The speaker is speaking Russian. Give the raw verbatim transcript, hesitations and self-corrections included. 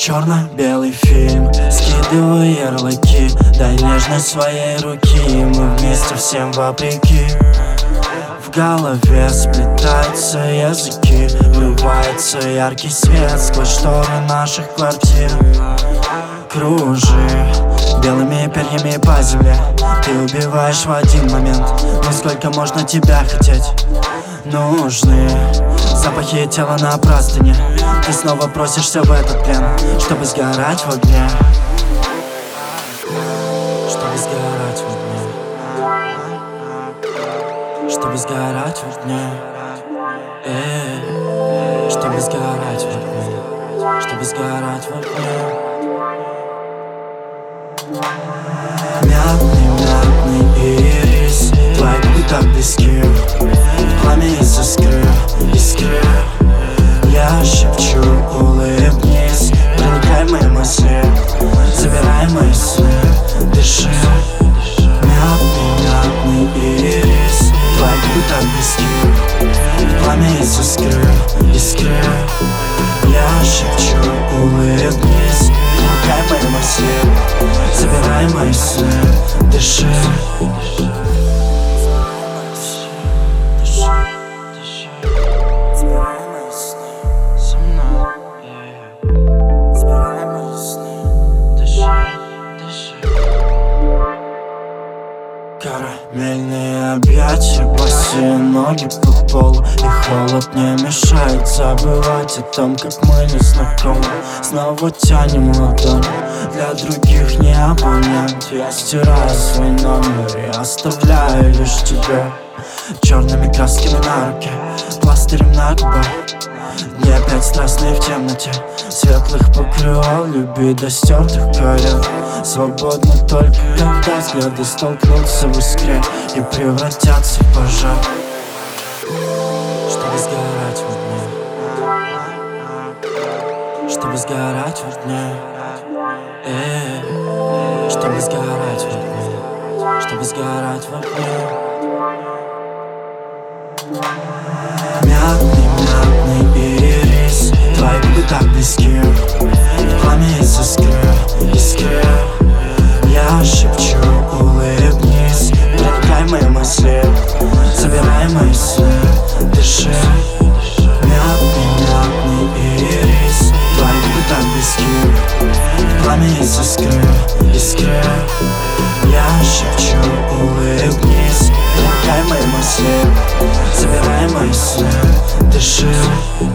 Черно-белый фильм, скидываю ярлыки, дай нежность своей руки, мы вместе всем вопреки. В голове сплетаются языки, врывается яркий свет сквозь шторы наших квартир. Кружи белыми перьями по земле, ты убиваешь в один момент. Но сколько можно тебя хотеть? Нужны запахи тела на простыне. Ты снова просишься в этот плен, чтобы сгорать в огне, чтобы сгорать в огне, чтобы сгорать в огне, э, чтобы сгорать в огне, чтобы сгорать в огне. Мятный, мятный ирис, твои губы так близки, пламя из искры, искры. Я шепчу, улыбнись, проникай в мои мысли, забирай мои сны, дыши. Мятный, мятный ирис, твои губы так близки, пламя из искры, искры. Я шепчу, улыбнись, проникай в мои мысли, забирай мои сны, дыши. Карамельные объятия, босые ноги по полу, и холод не мешает забывать о том, как мы не знакомы. Снова тянем ладонь, для других не абонент. Я стираю свой номер и оставляю лишь тебя черными красками на руке, пластырем на губах. Дни опять страстные в темноте, светлых покрывал любви до стертых колен. Свободны только когда взгляды столкнутся в искре и превратятся в пожар, чтобы сгорать в огне, чтобы сгорать в огне, э, чтобы сгорать в огне, чтобы сгорать в огне. Мятный, мятный ирис, твои губы так близки, пламя из искры, искры. Я шепчу, улыбнись, проникай в мои мысли, забирай мои сны, дыши. Мятный, мятный ирис, твои губы так близки, пламя из искры, искры. Я шепчу, улыбнись, проникай в мои мысли, забирай мои сны, дыши.